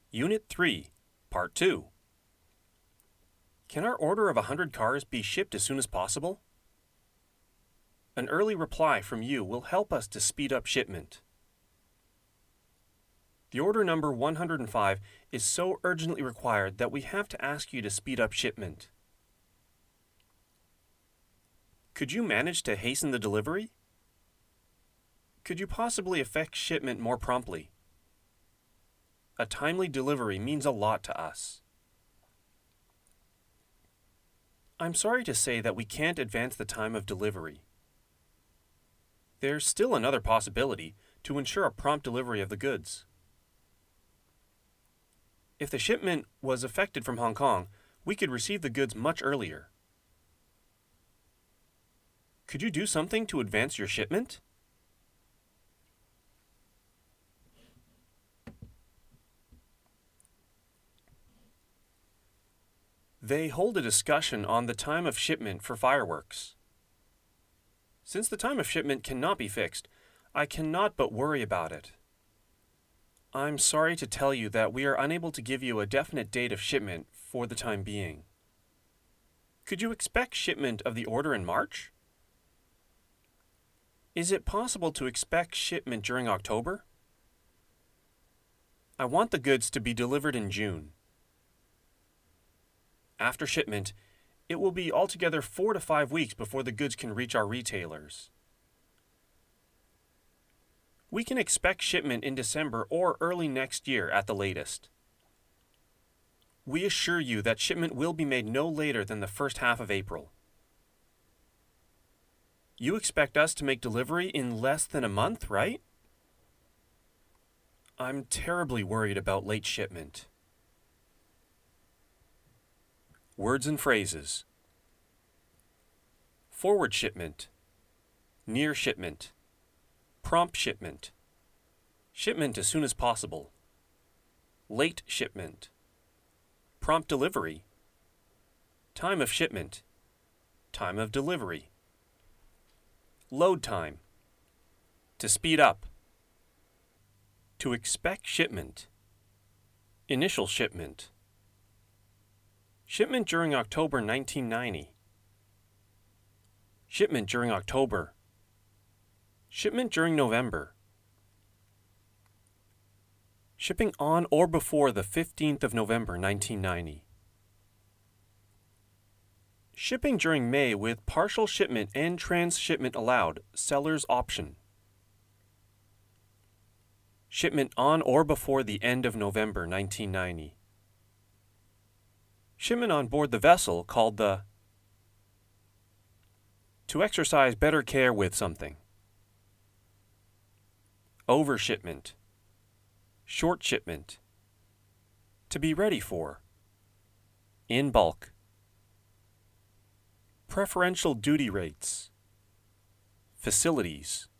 Unit 3, Part 2. Can our order of 100 cars be shipped as soon as possible? An early reply from you will help us to speed up shipment. The order number 105 is so urgently required that we have to ask you to speed up shipment. Could you manage to hasten the delivery? Could you possibly effect shipment more promptly? A timely delivery means a lot to us. I'm sorry to say that we can't advance the time of delivery. There's still another possibility to ensure a prompt delivery of the goods. If the shipment was effected from Hong Kong, we could receive the goods much earlier. Could you do something to advance your shipment? They hold a discussion on the time of shipment for fireworks. Since the time of shipment cannot be fixed, I cannot but worry about it. I'm sorry to tell you that we are unable to give you a definite date of shipment for the time being. Could you expect shipment of the order in March? Is it possible to expect shipment during October? I want the goods to be delivered in June. After shipment, it will be altogether 4 to 5 weeks before the goods can reach our retailers. We can expect shipment in December or early next year at the latest. We assure you that shipment will be made no later than the first half of April. You expect us to make delivery in less than a month, right? I'm terribly worried about late shipment. Words and phrases. Forward shipment. Near shipment. Prompt shipment. Shipment as soon as possible. Late shipment. Prompt delivery. Time of shipment. Time of delivery. Load time. To speed up. To expect shipment. Initial shipment. Shipment during October 1990. Shipment during October. Shipment during November. Shipping on or before the 15th of November 1990. Shipping during May with partial shipment and transshipment allowed, seller's option. Shipment on or before the end of November 1990. Shipment on board the vessel called the to exercise better care with something. Overshipment. Short shipment. To be ready for. In bulk. Preferential duty rates. Facilities.